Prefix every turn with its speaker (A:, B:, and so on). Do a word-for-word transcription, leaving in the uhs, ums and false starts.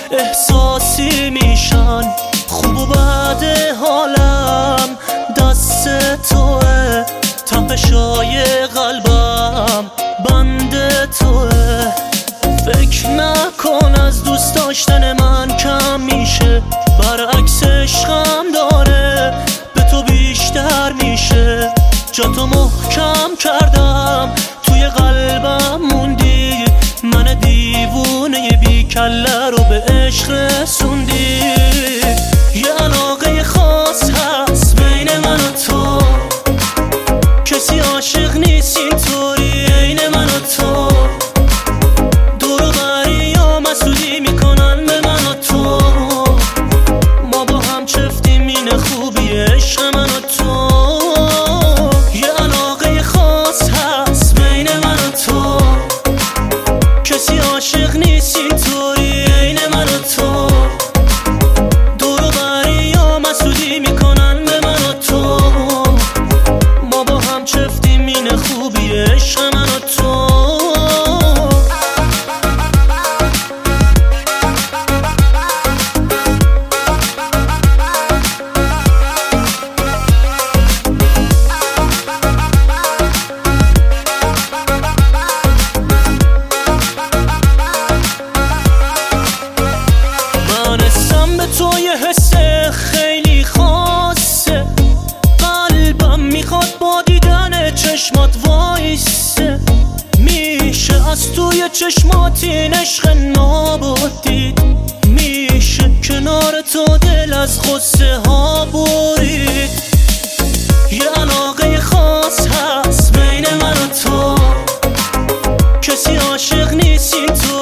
A: احساسی میشن. خوب و بد حالم دست توه، تپشای قلبم بند توه. فکر نکن از دوست داشتن من کم میشه، برعکس عشقم داره به تو بیشتر میشه. جا تو محکم کردم توی قلبم موندی، من دیوونه بی کله رو به عشق رسوندی. یه علاقه خاص هست بین من و تو، کسی عاشق نیست اینطوری عین من و تو. دور و بری یا مسئولی میکنن به من و تو، ما با هم چفتیم این خوبی عشق من و تو. یه علاقه خاص هست بین من و تو، کسی عاشق نیست اینطوری عین من و تو. دور و بری یا مسئولی میکنن به من و تو، ما با هم چفتیم این خوبی عشق من و تو. تو یه حس خیلی خاصه، قلبم میخواد با دیدن چشمات وایسه. میشه از توی چشمات این عشق نابود دید، میشه کنار تو دل از غصه ها برید. یه علاقه خاص هست بین من و تو، کسی عاشق نیست این تو.